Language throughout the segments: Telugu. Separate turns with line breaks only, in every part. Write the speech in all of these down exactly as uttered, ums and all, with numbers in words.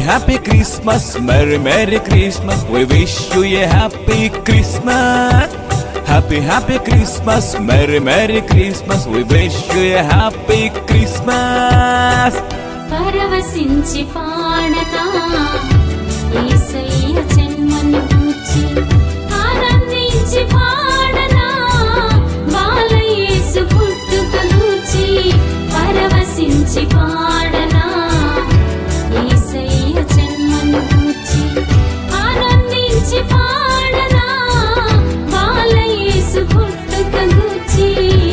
happy Christmas, Merry Merry Christmas. We wish you a happy Christmas. Happy happy Christmas, Merry Merry Christmas. We wish you a happy Christmas.
పరవశించి పాడనా యేసయ్య జన్మను గూర్చి, ఆనందించి పాడనా బాలయేసు పుట్టుక గూర్చి. పరవశించి పాడనా యేసయ్య జన్మను గూర్చి, ఆనందించి పాడనా బాలయేసు పుట్టుక గూర్చి.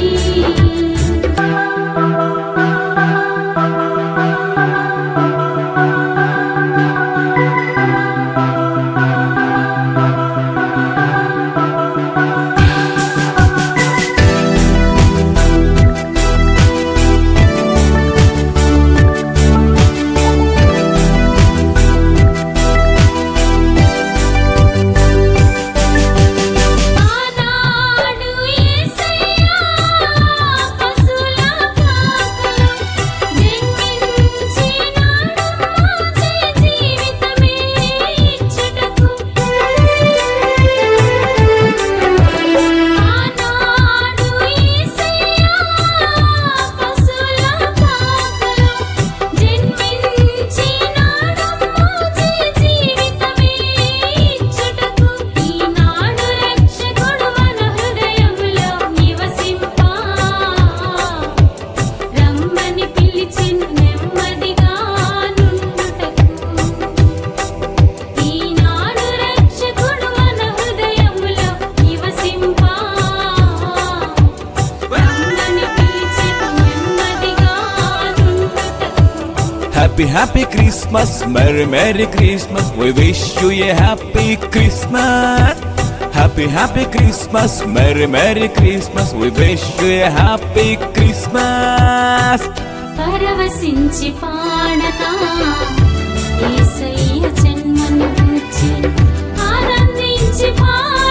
Happy happy Christmas, Merry Merry Christmas. We wish you a happy Christmas. Happy happy Christmas, Merry Merry Christmas. We wish you a happy Christmas.
పరవశించి పాడనా యేసయ్య జన్మను గూర్చి, ఆనందించి పాడనా